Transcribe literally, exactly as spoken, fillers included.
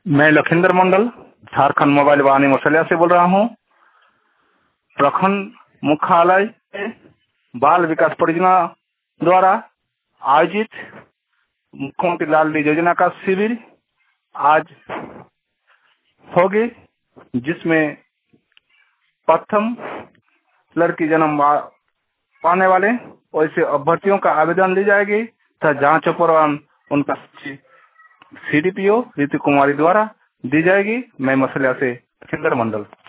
मैं लखिंदर मंडल झारखंड मोबाइल वाहनी मसलिया से बोल रहा हूँ। प्रखंड मुख्यालय बाल विकास परियोजना द्वारा आयोजित मुख्यमंत्री लाडली योजना का शिविर आज होगी, जिसमें प्रथम लड़की जन्म पाने वाले वैसे अभ्यर्थियों का आवेदन ली जाएगी तथा जांच उपरांत उनका सीडीपीओ ऋतु कुमारी द्वारा दी जाएगी। मैं मसलिया से लखिंदर मंडल।